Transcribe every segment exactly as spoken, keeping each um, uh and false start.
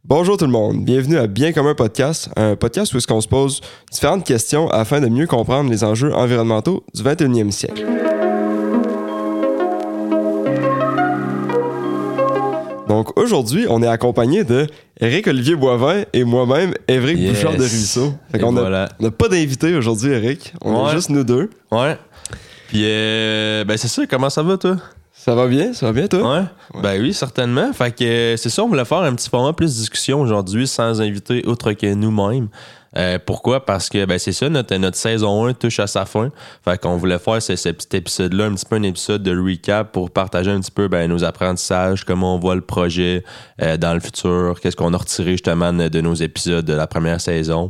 Bonjour tout le monde, bienvenue à Bien Commun Podcast, un podcast où est-ce qu'on se pose différentes questions afin de mieux comprendre les enjeux environnementaux du vingt et unième siècle. Donc aujourd'hui, on est accompagné de Éric-Olivier Boivin et moi-même, Évric Yes. Bouchard de Ruisseau. Fait qu'on a, voilà. on n'a pas d'invité aujourd'hui, Éric, on Ouais. est juste nous deux. Ouais. Puis, euh, ben c'est ça, comment ça va, toi? Ça va bien, ça va bien toi? Ouais. Ben oui, certainement. Fait que euh, c'est ça, on voulait faire un petit format plus discussion aujourd'hui sans inviter autre que nous-mêmes. Euh, pourquoi? Parce que ben c'est ça, notre, notre saison un touche à sa fin. Fait qu'on voulait faire ce, ce petit épisode-là, un petit peu un épisode de recap pour partager un petit peu ben, nos apprentissages, comment on voit le projet euh, dans le futur, qu'est-ce qu'on a retiré justement de, de nos épisodes de la première saison.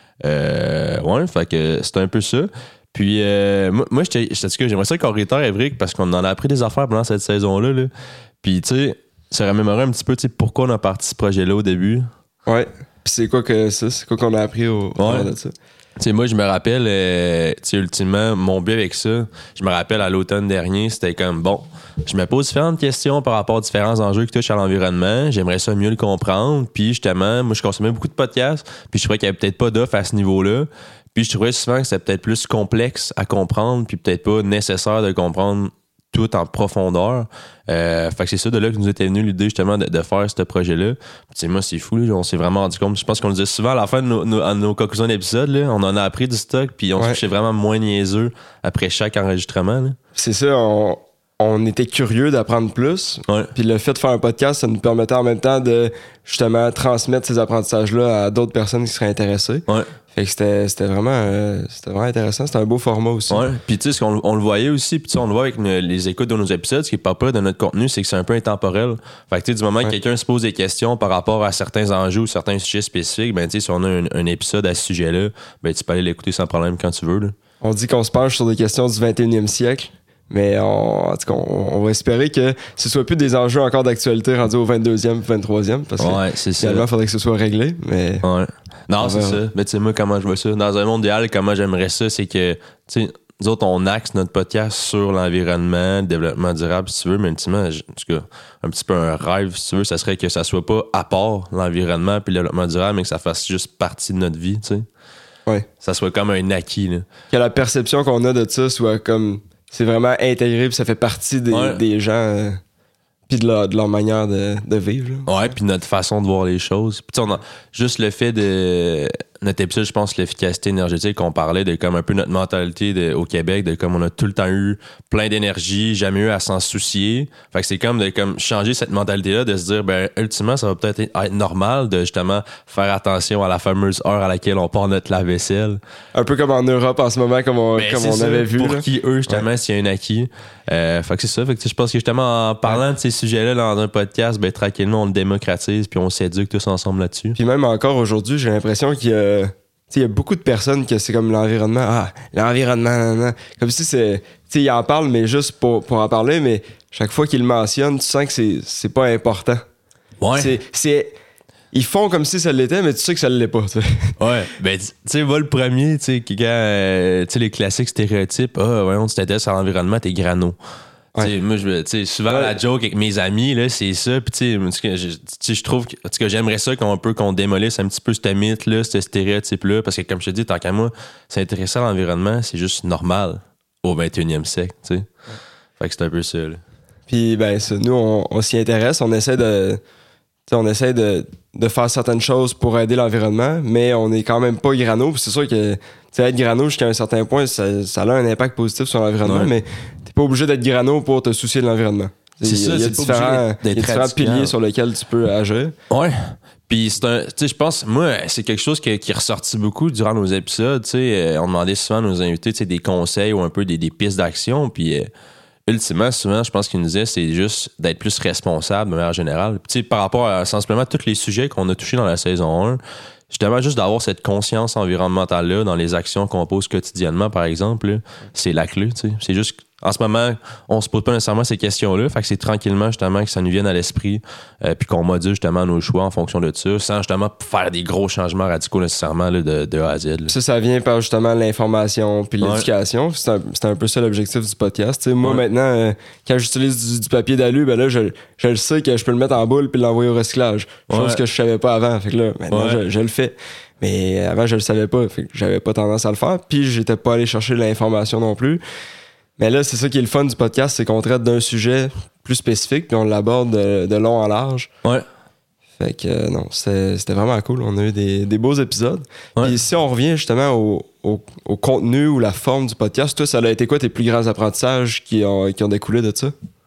Euh, ouais, fait que c'est un peu ça. Puis, euh, moi, moi j'étais, j'étais, j'aimerais ça qu'on réitère, Évric, parce qu'on en a appris des affaires pendant cette saison-là. Là. Puis, tu sais, ça remémorait un petit peu, tu sais, pourquoi on a parti ce projet-là au début. Ouais. Puis c'est quoi que ça? C'est quoi qu'on a appris au, au Ouais. de ça? Tu sais, moi, je me rappelle, euh, tu sais, ultimement, mon but avec ça, je me rappelle à l'automne dernier, c'était comme, bon, je me pose différentes questions par rapport aux différents enjeux qui touchent à l'environnement. J'aimerais ça mieux le comprendre. Puis, justement, moi, je consommais beaucoup de podcasts. Puis, je trouvais qu'il n'y avait peut-être pas d'offre à ce niveau-là. Puis, je trouvais souvent que c'était peut-être plus complexe à comprendre. Puis, peut-être pas nécessaire de comprendre tout en profondeur. Euh, fait que c'est ça de là que nous était venu l'idée justement de, de faire ce projet-là. Puis, tu sais, moi, c'est fou, là, on s'est vraiment rendu compte. Je pense qu'on le disait souvent à la fin de nos, nos, à nos conclusions d'épisode, là, on en a appris du stock, puis on Ouais. se couchait vraiment moins niaiseux après chaque enregistrement. Là. C'est ça, on, on était curieux d'apprendre plus. Ouais. Puis le fait de faire un podcast, ça nous permettait en même temps de justement transmettre ces apprentissages-là à d'autres personnes qui seraient intéressées. Ouais. Fait que c'était, c'était, vraiment, euh, c'était vraiment intéressant. C'était un beau format aussi. Ouais. Puis tu sais, ce qu'on on le voyait aussi, puis tu sais, on le voit avec nos- les écoutes de nos épisodes, ce qui est pas peur de notre contenu, c'est que c'est un peu intemporel. Fait que tu sais, du moment Ouais. que quelqu'un se pose des questions par rapport à certains enjeux ou certains sujets spécifiques, ben tu sais, si on a un, un épisode à ce sujet-là, ben tu peux aller l'écouter sans problème quand tu veux. Là. On dit qu'on se penche sur des questions du vingt et unième siècle. Mais on, en tout cas, on, on va espérer que ce soit plus des enjeux encore d'actualité rendus au vingt-deuxième, vingt-troisième. Parce que Ouais, c'est ça. finalement, il faudrait que ce soit réglé. Mais Ouais. Non, On c'est verra. ça. Mais tu sais, moi, comment je vois ça? Dans un monde idéal, comment j'aimerais ça, c'est que, tu sais, nous autres, on axe notre podcast sur l'environnement, le développement durable, si tu veux, mais ultimement, je- en tout cas, un petit peu un rêve, si tu veux, ça serait que ça soit pas à part l'environnement puis le développement durable, mais que ça fasse juste partie de notre vie, tu sais. ouais. Ça soit comme un acquis, là. Que la perception qu'on a de ça soit comme. C'est vraiment intégré, puis ça fait partie des, Ouais. des gens. euh, puis de leur, de leur manière de, de vivre. là. Ouais, puis notre façon de voir les choses. Puis tu sais, on a juste le fait de notre épisode, je pense, l'efficacité énergétique, on parlait de comme un peu notre mentalité de, au Québec, de comme on a tout le temps eu plein d'énergie, jamais eu à s'en soucier. Fait que c'est comme de comme changer cette mentalité-là, de se dire, ben, ultimement, ça va peut-être être normal de justement faire attention à la fameuse heure à laquelle on part notre lave-vaisselle. Un peu comme en Europe en ce moment, comme on, Ben, comme c'est on ça, avait vu. Pour là. qui, eux, justement, s'il y a un acquis. Euh, fait que c'est ça. Fait que tu sais, je pense que justement, en parlant de ces sujets-là dans un podcast, ben, tranquillement, on le démocratise puis on s'éduque tous ensemble là-dessus. Puis même encore aujourd'hui, j'ai l'impression qu'il y a, tu sais, il y a beaucoup de personnes que c'est comme l'environnement. Ah, l'environnement, nan, nan. Comme si c'est. Tu sais, ils en parlent, mais juste pour, pour en parler, mais chaque fois qu'ils le mentionnent, tu sens que c'est, c'est pas important. Ouais. C'est, c'est. Ils font comme si ça l'était, mais tu sais que ça l'est pas. tu sais. Ouais, ben, tu sais, va le premier, tu sais, qui- quand, euh, tu sais, les classiques stéréotypes, ah, voyons, tu t'intéresses à l'environnement, t'es grano. Tu sais, Ouais. moi, je, tu sais, souvent, Ouais. la joke avec mes amis, là, c'est ça, puis tu sais, en tout cas, je, tu sais, je trouve que, en tout cas, j'aimerais ça qu'on peut, qu'on démolisse un petit peu ce mythe-là, ce stéréotype-là, parce que, comme je te dis, tant qu'à moi, s'intéresser à l'environnement, c'est juste normal au vingt et unième siècle, tu sais. Fait que c'est un peu ça, là. Puis, ben, ça, nous, on, on s'y intéresse, on essaie de. Tu sais, on essaie de, de faire certaines choses pour aider l'environnement, mais on est quand même pas grano. Puis c'est sûr que tu sais, être grano jusqu'à un certain point, ça, ça a un impact positif sur l'environnement, Ouais. mais t'es pas obligé d'être grano pour te soucier de l'environnement. C'est Il y a- ça, il y a c'est pas différents, obligé d'être il y a différents radical. piliers sur lesquels tu peux agir. Ouais. Puis c'est un, tu sais, je pense, moi, c'est quelque chose qui, qui est ressorti beaucoup durant nos épisodes. Tu sais, euh, on demandait souvent à nos invités, tu sais, des conseils ou un peu des, des pistes d'action. Puis euh, ultimement, souvent, je pense qu'ils nous disaient, c'est juste d'être plus responsable de manière générale. Puis, tu sais, par rapport à sensiblement tous les sujets qu'on a touchés dans la saison un, justement, juste d'avoir cette conscience environnementale-là dans les actions qu'on pose quotidiennement, par exemple, là, c'est la clé. Tu sais. C'est juste en ce moment, on se pose pas nécessairement ces questions-là. Fait que c'est tranquillement, justement, que ça nous vienne à l'esprit, euh, puis qu'on module, justement, nos choix en fonction de ça, sans, justement, faire des gros changements radicaux, nécessairement, là, de, de A à Z. Là. Ça, ça vient par, justement, l'information puis l'éducation. Ouais. C'est, un, c'est un peu ça l'objectif du podcast. T'sais, moi, ouais. maintenant, euh, quand j'utilise du, du papier d'alu, ben là, je, je le sais que je peux le mettre en boule puis l'envoyer au recyclage. Chose ouais. que je savais pas avant. Fait que là, maintenant, ouais. je, je le fais. Mais avant, je le savais pas. Fait que j'avais pas tendance à le faire. Puis, j'étais pas allé chercher l'information non plus. Mais là, c'est ça qui est le fun du podcast, c'est qu'on traite d'un sujet plus spécifique, puis on l'aborde de, de long en large. Ouais. Fait que euh, non, c'était, c'était vraiment cool. On a eu des, des beaux épisodes. Ouais. Puis si on revient justement au, au, au contenu ou la forme du podcast, toi, ça a été quoi tes plus grands apprentissages qui ont, qui ont découlé de ça?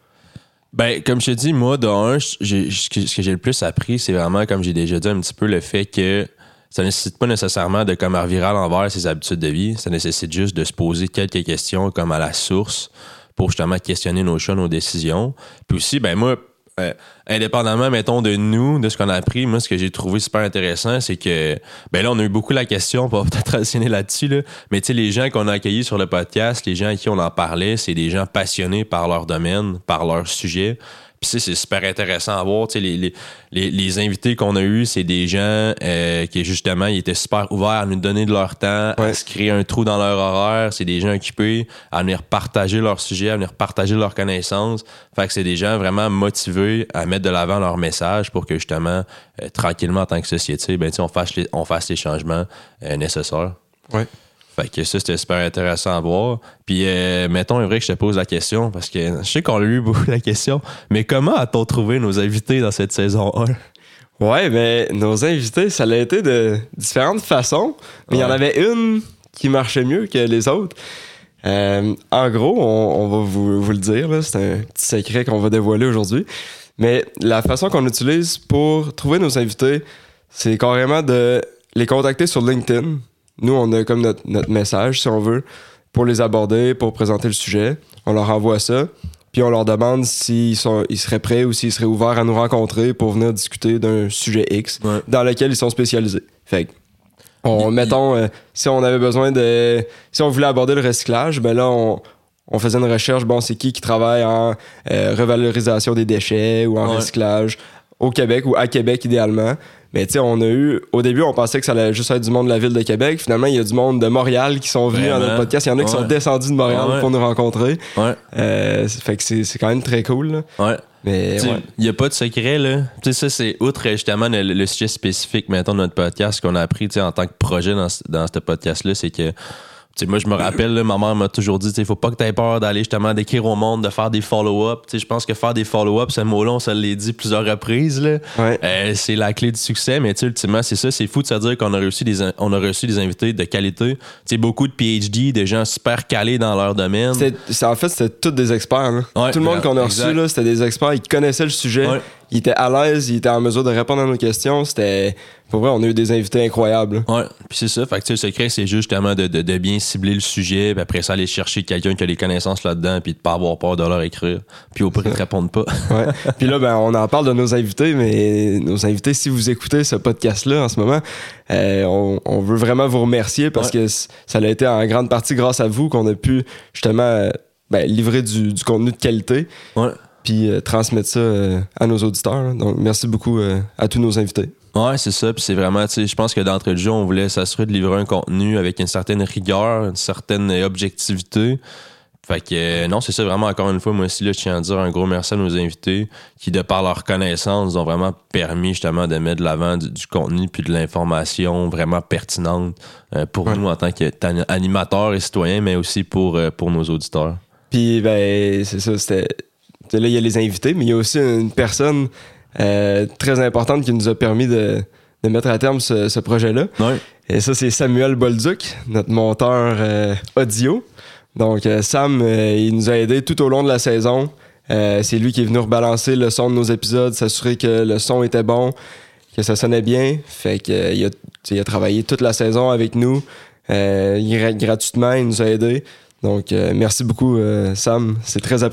Ben, comme je te dis, moi, de un, j'ai, ce que j'ai le plus appris, c'est vraiment, comme j'ai déjà dit un petit peu, le fait que ça nécessite pas nécessairement de comme revirer à l'envers ses habitudes de vie. Ça nécessite juste de se poser quelques questions comme à la source pour justement questionner nos choix, nos décisions. Puis aussi, ben moi, euh, indépendamment, mettons, de nous, de ce qu'on a appris, moi, ce que j'ai trouvé super intéressant, c'est que, ben là, on a eu beaucoup la question, on va peut-être additionner là-dessus, là, mais tu sais, les gens qu'on a accueillis sur le podcast, les gens à qui on en parlait, c'est des gens passionnés par leur domaine, par leur sujet. Puis c'est super intéressant à voir. Les, les, les, les invités qu'on a eus, c'est des gens euh, qui, justement, ils étaient super ouverts à nous donner de leur temps, ouais. à se créer un trou dans leur horaire. C'est des gens occupés à venir partager leur sujet, à venir partager leurs connaissances. Fait que c'est des gens vraiment motivés à mettre de l'avant leur message pour que, justement, euh, tranquillement, en tant que société, ben, on, fasse les, on fasse les changements euh, nécessaires. Ouais. Fait que ça, c'était super intéressant à voir. Puis, euh, mettons, il est vrai que je te pose la question, parce que je sais qu'on a eu beaucoup la question, mais comment a-t-on trouvé nos invités dans cette saison un? Ouais, ben, nos invités, ça a été de différentes façons, mais il ouais. y en avait une qui marchait mieux que les autres. Euh, en gros, on, on va vous, vous le dire, là, c'est un petit secret qu'on va dévoiler aujourd'hui, mais la façon qu'on utilise pour trouver nos invités, c'est carrément de les contacter sur LinkedIn. Nous, on a comme notre, notre message, si on veut, pour les aborder, pour présenter le sujet. On leur envoie ça, puis on leur demande s'ils sont, ils seraient prêts ou s'ils seraient ouverts à nous rencontrer pour venir discuter d'un sujet X ouais. dans lequel ils sont spécialisés. Fait que, on, il, mettons, euh, si on avait besoin de... Si on voulait aborder le recyclage, ben là, on, on faisait une recherche, bon, c'est qui qui travaille en euh, revalorisation des déchets ou en ouais. recyclage au Québec ou à Québec, idéalement. Mais tu sais, on a eu... Au début, on pensait que ça allait juste être du monde de la ville de Québec. Finalement, il y a du monde de Montréal qui sont venus Vraiment? à notre podcast. Il y en a qui ouais. sont descendus de Montréal ouais. pour nous rencontrer. Ouais. Euh, fait que c'est, c'est quand même très cool. Là. Ouais. Mais il ouais. n'y a pas de secret, là. Tu sais, ça, c'est outre, justement, le, le sujet spécifique, mettons, de notre podcast qu'on a appris, tu sais, en tant que projet dans, dans ce podcast-là, c'est que... T'sais, moi, je me rappelle, là, ma mère m'a toujours dit, il faut pas que tu aies peur d'aller justement d'écrire au monde, de faire des follow-up. Je pense que faire des follow-up, ce mot-là, on se l'a dit plusieurs reprises. Là. Ouais. Euh, c'est la clé du succès, mais ultimement, c'est ça. C'est fou de se dire qu'on a reçu des, on a reçu des invités de qualité. T'sais, beaucoup de P H D, des gens super calés dans leur domaine. C'est, c'est, en fait, c'était tous des experts. Là. Ouais, Tout le monde qu'on a reçu, là, c'était des experts. Ils connaissaient le sujet. Ouais. Ils étaient à l'aise, ils étaient en mesure de répondre à nos questions. C'était... Pour vrai, on a eu des invités incroyables. Ouais, puis c'est ça. Fait que, le secret, c'est juste justement de, de, de bien cibler le sujet, puis après ça, aller chercher quelqu'un qui a des connaissances là-dedans, puis de pas avoir peur de leur écrire. Puis au pire, ils te répondent pas. Ouais. Puis là, ben, on en parle de nos invités, mais nos invités, si vous écoutez ce podcast-là en ce moment, euh, on, on veut vraiment vous remercier parce ouais. que ça a été en grande partie grâce à vous qu'on a pu justement ben, livrer du, du contenu de qualité. Ouais. Puis euh, transmettre ça euh, à nos auditeurs. Là. Donc, merci beaucoup euh, à tous nos invités. Ouais, c'est ça. Puis c'est vraiment, tu sais, je pense que d'entrée de jeu, on voulait s'assurer de livrer un contenu avec une certaine rigueur, une certaine objectivité. Fait que euh, non, c'est ça, vraiment, encore une fois, moi aussi, là, je tiens à dire un gros merci à nos invités qui, de par leur connaissance, ont vraiment permis justement de mettre de l'avant du, du contenu puis de l'information vraiment pertinente euh, pour ouais. nous en tant qu'animateurs et citoyens, mais aussi pour, euh, pour nos auditeurs. Puis, ben, c'est ça, c'était... Là, il y a les invités, mais il y a aussi une personne euh, très importante qui nous a permis de, de mettre à terme ce, ce projet-là. Ouais. Et ça, c'est Samuel Bolduc, notre monteur euh, audio. Donc, euh, Sam, euh, il nous a aidés tout au long de la saison. Euh, c'est lui qui est venu rebalancer le son de nos épisodes, s'assurer que le son était bon, que ça sonnait bien. Fait qu'il euh, a, il a travaillé toute la saison avec nous. Euh, gratuitement, il nous a aidés. Donc, euh, merci beaucoup, euh, Sam. C'est très apprécié.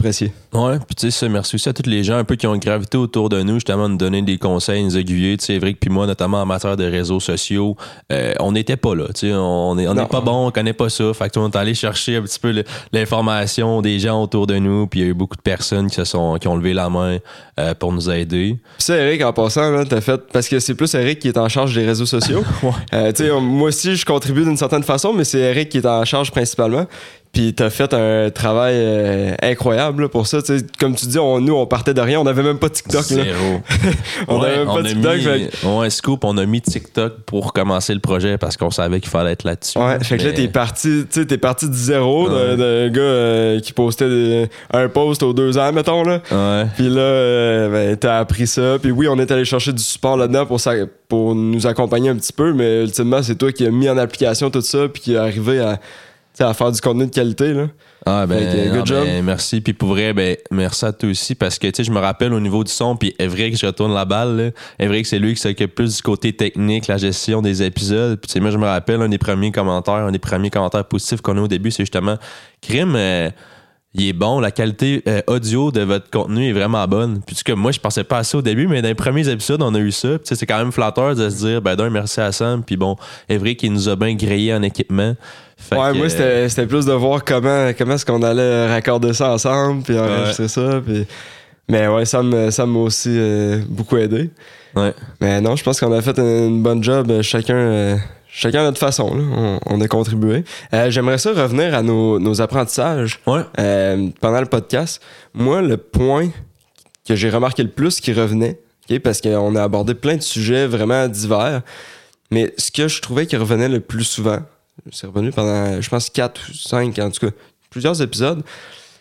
Ouais, puis tu sais, ça, merci aussi à tous les gens un peu qui ont gravité autour de nous, justement, nous donner des conseils, nous aiguiller. Tu sais, Évric puis moi, notamment en matière de réseaux sociaux, euh, on n'était pas là. Tu sais, on n'est on est pas bon, on connaît pas ça. Fait que on est allé chercher un petit peu le, l'information des gens autour de nous, puis il y a eu beaucoup de personnes qui se sont qui ont levé la main euh, pour nous aider. Puis ça, Eric, en passant, là, t'as fait. Parce que c'est plus Eric qui est en charge des réseaux sociaux. Ouais. Euh, tu sais, moi aussi, je contribue d'une certaine façon, mais c'est Eric qui est en charge principalement. Puis t'as fait un travail euh, incroyable là, pour ça. T'sais, comme tu dis, on, nous, on partait de rien. On n'avait même pas TikTok. Zéro. Là. on ouais, n'avait même on pas a TikTok. mis, fait... Ouais, Scoop, on a mis TikTok pour commencer le projet parce qu'on savait qu'il fallait être là-dessus. Ouais, fait que mais... là, t'es parti, tu sais, t'es parti du zéro ouais. d'un, d'un gars euh, qui postait des, un post aux deux ans, mettons, là. Ouais. Puis là, euh, ben, t'as appris ça. Puis oui, on est allé chercher du support là-dedans pour, ça, pour nous accompagner un petit peu, mais ultimement, c'est toi qui as mis en application tout ça puis qui est arrivé à, à faire du contenu de qualité, là. Ah ben, que, good non, job. Ben, merci. Puis pour vrai, ben merci à toi aussi parce que tu sais, je me rappelle au niveau du son, puis est vrai que je retourne la balle, là. Est vrai que c'est lui qui s'occupe plus du côté technique, la gestion des épisodes. Puis tu sais, moi je me rappelle un des premiers commentaires, un des premiers commentaires positifs qu'on a au début, c'est justement Crime, euh, il est bon, la qualité euh, audio de votre contenu est vraiment bonne. Puis tu sais, moi je pensais pas à ça au début, mais dans les premiers épisodes, on a eu ça. Puis tu sais, c'est quand même flatteur de se dire, ben d'un merci à Sam, puis bon, est vrai qu'il nous a bien grillé en équipement. Fait ouais, que, moi, c'était, c'était plus de voir comment, comment est-ce qu'on allait raccorder ça ensemble, puis enregistrer ouais. ça. Puis... Mais ouais, ça m'a, ça m'a aussi euh, beaucoup aidé. Ouais. Mais non, je pense qu'on a fait une bonne job, chacun, euh, chacun à notre façon. Là. On, on a contribué. Euh, j'aimerais ça revenir à nos, nos apprentissages ouais. euh, pendant le podcast. Moi, le point que j'ai remarqué le plus qui revenait, okay, parce qu'on a abordé plein de sujets vraiment divers, mais ce que je trouvais qui revenait le plus souvent, c'est revenu pendant, je pense, quatre ou cinq, en tout cas, plusieurs épisodes. Tu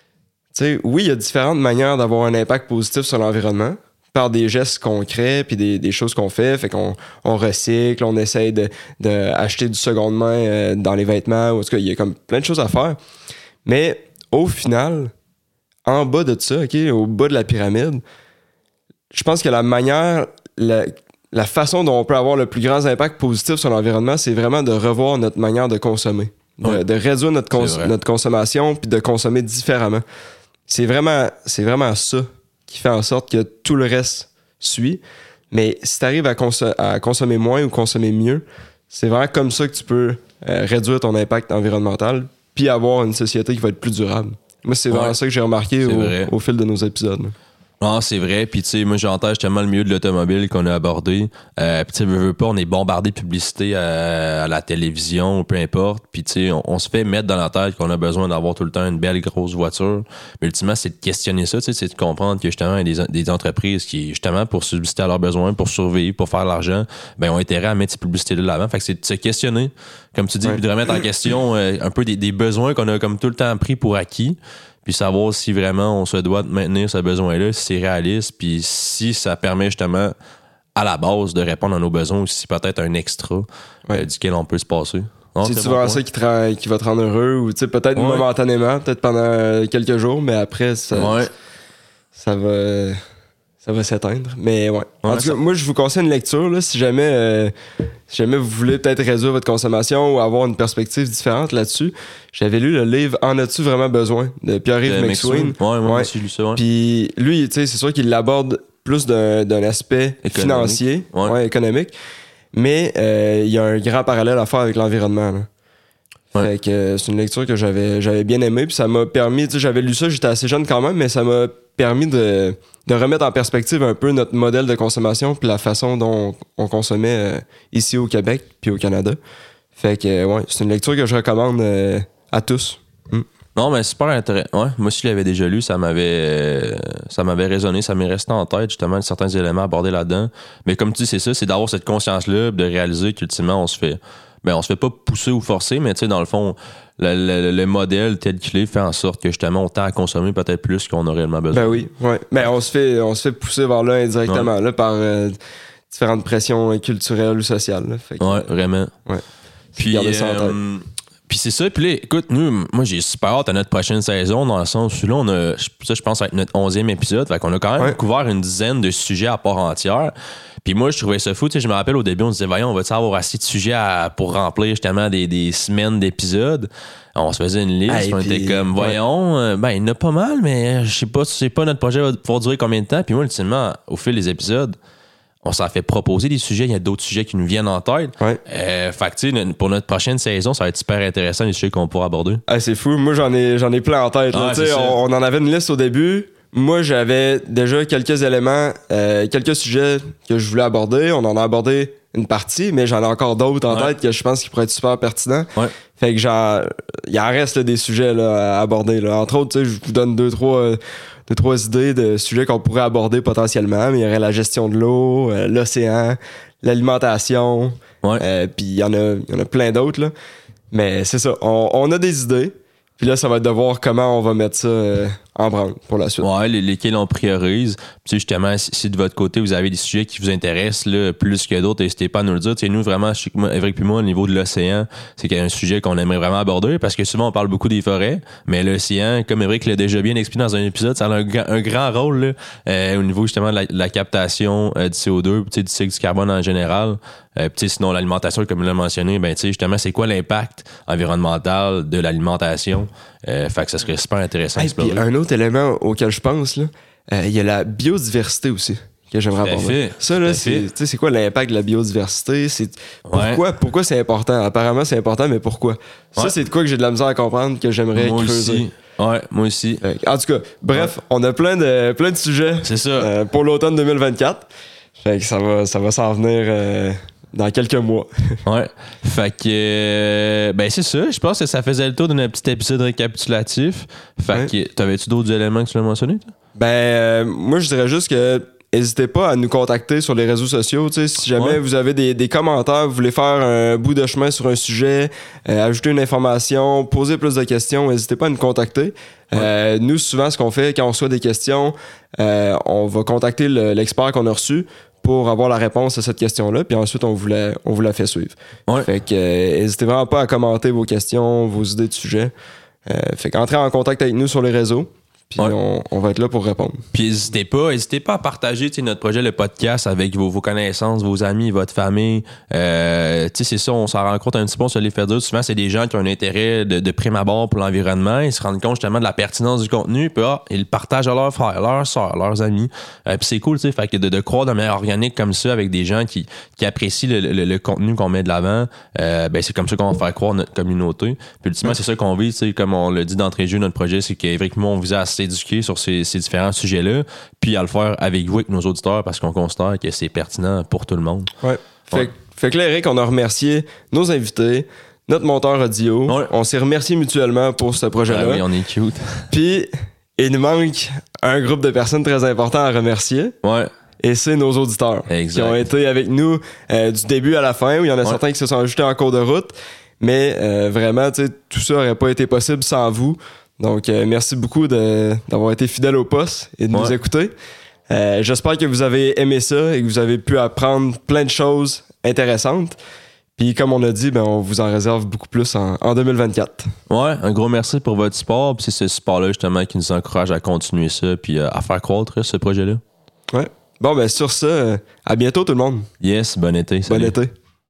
sais, oui, il y a différentes manières d'avoir un impact positif sur l'environnement par des gestes concrets puis des, des choses qu'on fait. Fait qu'on on recycle, on essaye de, de acheter du seconde main euh, dans les vêtements. Ou en tout cas, il y a comme plein de choses à faire. Mais au final, en bas de ça, OK, au bas de la pyramide, je pense que la manière... La, La façon dont on peut avoir le plus grand impact positif sur l'environnement, c'est vraiment de revoir notre manière de consommer, de, ouais. de réduire notre, cons- notre consommation puis de consommer différemment. C'est vraiment, c'est vraiment ça qui fait en sorte que tout le reste suit. Mais si tu arrives à, cons- à consommer moins ou consommer mieux, c'est vraiment comme ça que tu peux euh, réduire ton impact environnemental puis avoir une société qui va être plus durable. Moi, c'est vraiment ouais. ça que j'ai remarqué au, au fil de nos épisodes. Là. Non, c'est vrai. Puis, tu sais, moi, j'entends justement le milieu de l'automobile qu'on a abordé. Euh, puis, tu sais, veux, veux pas, on est bombardé de publicité à, à la télévision, peu importe. Puis, tu sais, on, on se fait mettre dans la tête qu'on a besoin d'avoir tout le temps une belle grosse voiture. Mais ultimement, c'est de questionner ça, tu sais, c'est de comprendre que justement, il y a des, des entreprises qui, justement, pour subsister à leurs besoins, pour survivre, pour faire de l'argent, ben, ont intérêt à mettre ces publicités-là de l'avant. Fait que c'est de se questionner, comme tu dis, ouais. puis de remettre en question euh, un peu des, des besoins qu'on a comme tout le temps pris pour acquis. Puis savoir si vraiment on se doit de maintenir ce besoin-là, si c'est réaliste, puis si ça permet justement à la base de répondre à nos besoins ou si c'est peut-être un extra ouais. euh, duquel on peut se passer. Non, c'est souvent bon ça qui, te, qui va te rendre heureux ou peut-être ouais. momentanément, peut-être pendant quelques jours, mais après ça, ouais. ça va ça va s'éteindre. Mais ouais. ouais en tout cas, ça... moi je vous conseille une lecture là, si jamais euh, si jamais vous voulez peut-être réduire votre consommation ou avoir une perspective différente là-dessus. J'avais lu le livre En as-tu vraiment besoin de Pierre-Yves McSween. Ouais, moi ouais. aussi, j'ai lu ça. Ouais. Puis lui, tu sais, c'est sûr qu'il l'aborde plus d'un, d'un aspect économique. financier, ouais. Ouais, économique, mais euh, il y a un grand parallèle à faire avec l'environnement. Là. Ouais. Fait que euh, c'est une lecture que j'avais, j'avais bien aimée, puis ça m'a permis, tu sais, j'avais lu ça, j'étais assez jeune quand même, mais ça m'a permis de, de remettre en perspective un peu notre modèle de consommation puis la façon dont on, on consommait euh, ici au Québec puis au Canada. Fait que, euh, ouais, c'est une lecture que je recommande euh, à tous. Mm. Non, mais super intéressant. Ouais, moi aussi, je l'avais déjà lu, ça m'avait, euh, ça m'avait résonné, ça m'est resté en tête, justement, certains éléments abordés là-dedans. Mais comme tu dis, c'est ça, c'est d'avoir cette conscience-là, de réaliser qu'ultimement, on se fait... Ben, on se fait pas pousser ou forcer, mais tu sais, dans le fond, le, le, le modèle tel qu'il est fait en sorte que justement on tend à consommer peut-être plus qu'on a réellement besoin. Ben oui, ouais. Ben on se fait, on se fait pousser vers là indirectement, ouais. là, par euh, différentes pressions culturelles ou sociales. Là. Fait que, ouais, vraiment. Ouais. Puis, euh, puis c'est ça. Puis là, écoute, nous, moi, j'ai super hâte à notre prochaine saison, dans le sens où là, on a, ça, je pense, être notre onzième épisode. Fait qu'on a quand même ouais. couvert une dizaine de sujets à part entière. Puis moi, je trouvais ça fou. Tu sais, je me rappelle au début, on se disait, voyons, on va-tu avoir assez de sujets à- pour remplir justement des, des semaines d'épisodes? On se faisait une liste, Hey, on puis, était comme, voyons, ouais. euh, ben, il y en a pas mal, mais je sais pas, je sais pas notre projet va pouvoir durer combien de temps. Puis moi, ultimement, au fil des épisodes, on s'en fait proposer des sujets. Il y a d'autres sujets qui nous viennent en tête. Ouais. Euh, fait que, tu sais, pour notre prochaine saison, ça va être super intéressant, les sujets qu'on pourra aborder. Ah, c'est fou. Moi, j'en ai, j'en ai plein en tête. là. Ouais, Tu sais, c'est ça. on, on en avait une liste au début. Moi, j'avais déjà quelques éléments, euh, quelques sujets que je voulais aborder. On en a abordé une partie, mais j'en ai encore d'autres en Ouais. tête que je pense qu'ils pourraient être super pertinents. Ouais. Fait que genre, il en reste là, des sujets là, à aborder. Là. Entre autres, tu sais, je vous donne deux, trois, euh, deux, trois idées de sujets qu'on pourrait aborder potentiellement. Mais il y aurait la gestion de l'eau, euh, l'océan, l'alimentation. Ouais. Euh, Puis il y en a, il y en a plein d'autres. Là. Mais c'est ça, on, on a des idées. Puis là, ça va être de voir comment on va mettre ça euh, en branle pour la suite. Ouais, les- lesquels on priorise. Puis tu sais, justement, si, si de votre côté, vous avez des sujets qui vous intéressent là, plus que d'autres, n'hésitez pas à nous le dire. Tu sais, nous, vraiment, je sais que moi, Évric puis moi, au niveau de l'océan, c'est qu'il y a un sujet qu'on aimerait vraiment aborder parce que souvent, on parle beaucoup des forêts, mais l'océan, comme Évric l'a déjà bien expliqué dans un épisode, ça a un, gra- un grand rôle là, euh, au niveau justement de la, de la captation euh, du C O deux, tu sais, du cycle du carbone en général. Euh, puis tu sais, sinon, l'alimentation, comme il l'a mentionné, ben, tu sais, justement, c'est quoi l'impact environnemental de l'alimentation? Euh, fait que ça serait super intéressant Hey, d'explorer. puis un autre élément auquel je pense, là, euh, il y a la biodiversité aussi que j'aimerais Tout à aborder. fait, Ça, tout là, à c'est, fait. tu sais, c'est quoi l'impact de la biodiversité? C'est, pourquoi, Ouais. pourquoi c'est important? Apparemment, c'est important, mais pourquoi? Ça, Ouais. c'est de quoi que j'ai de la misère à comprendre, que j'aimerais Moi creuser. aussi. Ouais, moi aussi. Fait que, en tout cas, bref, on a plein de, plein de sujets C'est ça. euh, pour l'automne deux mille vingt-quatre. Fait que ça va, ça va s'en venir euh, dans quelques mois. Ouais. Fait que, euh, ben c'est ça. Je pense que ça faisait le tour d'un petit épisode récapitulatif. Fait Ouais. que, t'avais-tu d'autres éléments que tu l'as mentionné, toi? Ben, euh, moi, je dirais juste que n'hésitez pas à nous contacter sur les réseaux sociaux. Tu sais, si jamais Ouais. vous avez des, des commentaires, vous voulez faire un bout de chemin sur un sujet, euh, ajouter une information, poser plus de questions, n'hésitez pas à nous contacter. Euh, nous, souvent, ce qu'on fait quand on reçoit des questions, euh, on va contacter le- l'expert qu'on a reçu pour avoir la réponse à cette question-là, puis ensuite, on vous la, on vous la fait suivre. Ouais. Fait que euh, n'hésitez vraiment pas à commenter vos questions, vos idées de sujet. Euh, fait qu'entrez en contact avec nous sur les réseaux. Puis Ouais. on, on va être là pour répondre. Puis n'hésitez pas, n'hésitez pas à partager tu sais, notre projet, le podcast, avec vos, vos connaissances, vos amis, votre famille. Euh, tu sais, c'est ça, on s'en rend compte un petit peu, on se les fait dire. Souvent, c'est des gens qui ont un intérêt de, de prime abord pour l'environnement. Ils se rendent compte justement de la pertinence du contenu, puis ah, ils le partagent à leurs frères, leurs soeurs, leurs amis. Euh, puis c'est cool, tu sais, fait que de, de croire de manière organique comme ça avec des gens qui, qui apprécient le, le, le contenu qu'on met de l'avant, euh, ben c'est comme ça qu'on va faire croire notre communauté. Puis ultimement, c'est ça qu'on vit, tu sais, comme on l'a dit d'entrée de jeu, notre projet, c'est qu'Évric et moi, on visait à s'éduquer sur ces, ces différents sujets-là, puis à le faire avec vous, avec nos auditeurs, parce qu'on considère que c'est pertinent pour tout le monde. Ouais. Fait, Ouais. que- fait que là, Eric, on a remercié nos invités, notre monteur audio. Ouais. On s'est remercié mutuellement pour ce projet-là. Ah oui, on est cute. Puis, il nous manque un groupe de personnes très important à remercier. Ouais. Et c'est nos auditeurs Exact. qui ont été avec nous euh, du début à la fin, où il y en a Ouais. certains qui se sont ajoutés en cours de route. Mais euh, vraiment, tu sais, tout ça n'aurait pas été possible sans vous. Donc, euh, merci beaucoup de- d'avoir été fidèle au poste et de nous Ouais. écouter. Euh, J'espère que vous avez aimé ça et que vous avez pu apprendre plein de choses intéressantes. Puis, comme on a dit, ben, on vous en réserve beaucoup plus en, en deux mille vingt-quatre. Ouais, un gros merci pour votre support. Puis c'est ce support-là, justement, qui nous encourage à continuer ça, puis euh, à faire croître ce projet-là. Ouais. Bon, ben, sur ça, euh, à bientôt tout le monde. Yes, bon été. Bon salut. été.